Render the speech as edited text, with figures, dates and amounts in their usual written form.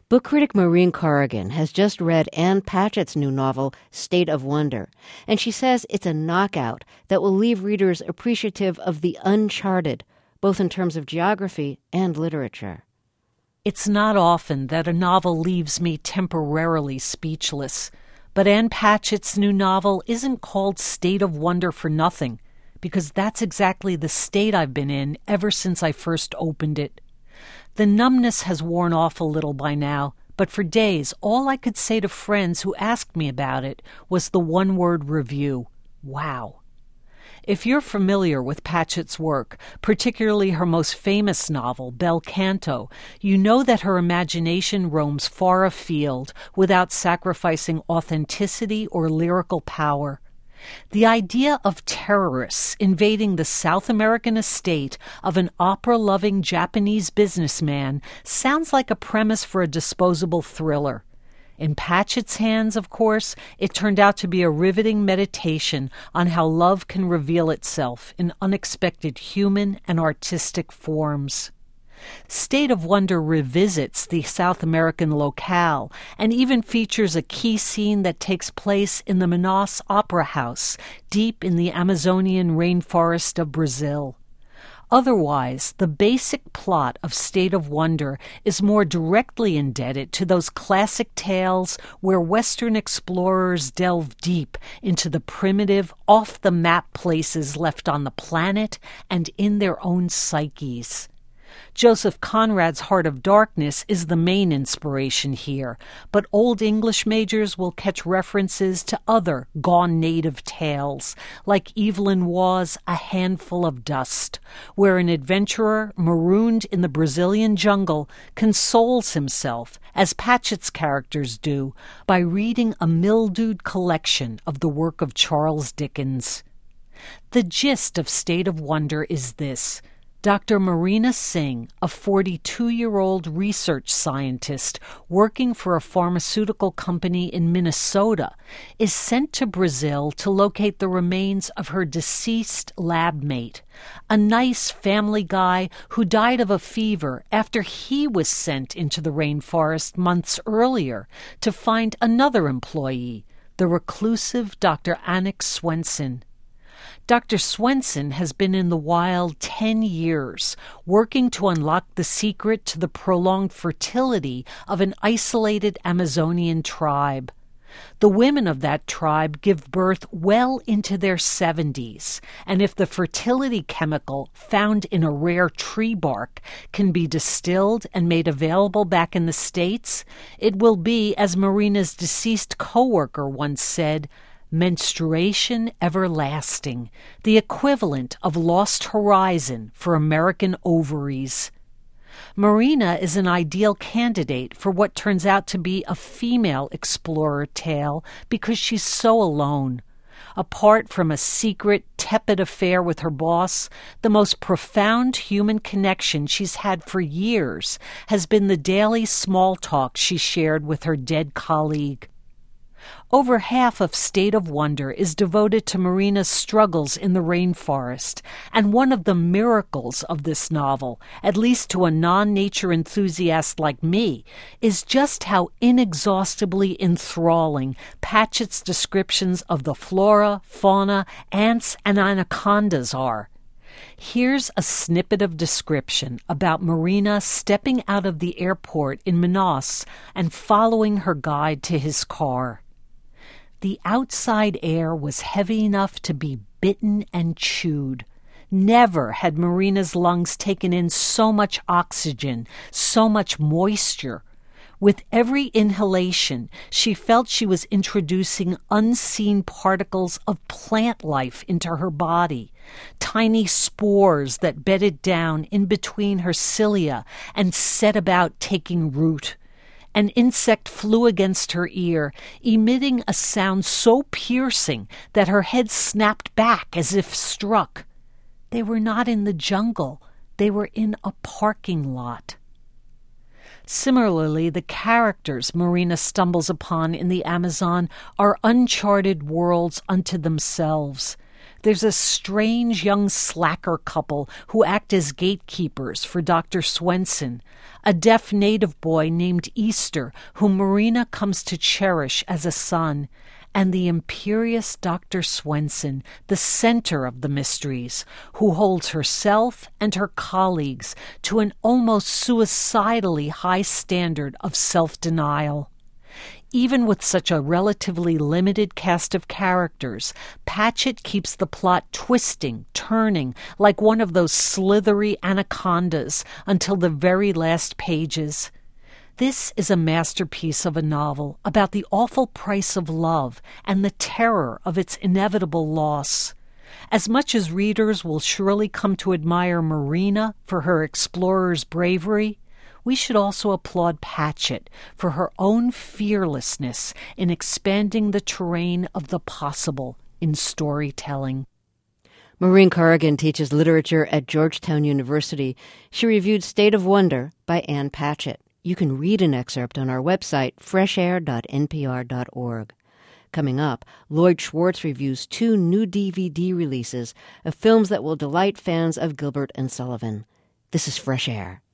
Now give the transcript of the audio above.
Book critic Maureen Corrigan has just read Ann Patchett's new novel, State of Wonder, and she says it's a knockout that will leave readers appreciative of the uncharted, both in terms of geography and literature. It's not often that a novel leaves me temporarily speechless, but Ann Patchett's new novel isn't called State of Wonder for nothing, because that's exactly the state I've been in ever since I first opened it. The numbness has worn off a little by now, but for days all I could say to friends who asked me about it was the one-word review: wow. If you're familiar with Patchett's work, particularly her most famous novel, Bel Canto, you know that her imagination roams far afield without sacrificing authenticity or lyrical power. The idea of terrorists invading the South American estate of an opera-loving Japanese businessman sounds like a premise for a disposable thriller. In Patchett's hands, of course, it turned out to be a riveting meditation on how love can reveal itself in unexpected human and artistic forms. State of Wonder revisits the South American locale and even features a key scene that takes place in the Manaus Opera House, deep in the Amazonian rainforest of Brazil. Otherwise, the basic plot of State of Wonder is more directly indebted to those classic tales where Western explorers delve deep into the primitive, off-the-map places left on the planet and in their own psyches. Joseph Conrad's Heart of Darkness is the main inspiration here, but Old English majors will catch references to other gone native tales, like Evelyn Waugh's A Handful of Dust, where an adventurer marooned in the Brazilian jungle consoles himself, as Patchett's characters do, by reading a mildewed collection of the work of Charles Dickens. The gist of State of Wonder is this: Dr. Marina Singh, a 42-year-old research scientist working for a pharmaceutical company in Minnesota, is sent to Brazil to locate the remains of her deceased lab mate, a nice family guy who died of a fever after he was sent into the rainforest months earlier to find another employee, the reclusive Dr. Annick Swenson. Dr. Swenson has been in the wild 10 years, working to unlock the secret to the prolonged fertility of an isolated Amazonian tribe. The women of that tribe give birth well into their 70s, and if the fertility chemical found in a rare tree bark can be distilled and made available back in the States, it will be, as Marina's deceased co-worker once said, menstruation everlasting, the equivalent of Lost Horizon for American ovaries. Marina is an ideal candidate for what turns out to be a female explorer tale because she's so alone. Apart from a secret, tepid affair with her boss, the most profound human connection she's had for years has been the daily small talk she shared with her dead colleague. Over half of State of Wonder is devoted to Marina's struggles in the rainforest, and one of the miracles of this novel, at least to a non-nature enthusiast like me, is just how inexhaustibly enthralling Patchett's descriptions of the flora, fauna, ants, and anacondas are. Here's a snippet of description about Marina stepping out of the airport in Manaus and following her guide to his car. The outside air was heavy enough to be bitten and chewed. Never had Marina's lungs taken in so much oxygen, so much moisture. With every inhalation, she felt she was introducing unseen particles of plant life into her body, tiny spores that bedded down in between her cilia and set about taking root. An insect flew against her ear, emitting a sound so piercing that her head snapped back as if struck. They were not in the jungle. They were in a parking lot. Similarly, the characters Marina stumbles upon in the Amazon are uncharted worlds unto themselves. There's a strange young slacker couple who act as gatekeepers for Dr. Swenson, a deaf native boy named Easter whom Marina comes to cherish as a son, and the imperious Dr. Swenson, the center of the mysteries, who holds herself and her colleagues to an almost suicidally high standard of self-denial. Even with such a relatively limited cast of characters, Patchett keeps the plot twisting, turning, like one of those slithery anacondas until the very last pages. This is a masterpiece of a novel about the awful price of love and the terror of its inevitable loss. As much as readers will surely come to admire Marina for her explorer's bravery, we should also applaud Patchett for her own fearlessness in expanding the terrain of the possible in storytelling. Maureen Corrigan teaches literature at Georgetown University. She reviewed State of Wonder by Ann Patchett. You can read an excerpt on our website, freshair.npr.org. Coming up, Lloyd Schwartz reviews 2 new DVD releases of films that will delight fans of Gilbert and Sullivan. This is Fresh Air.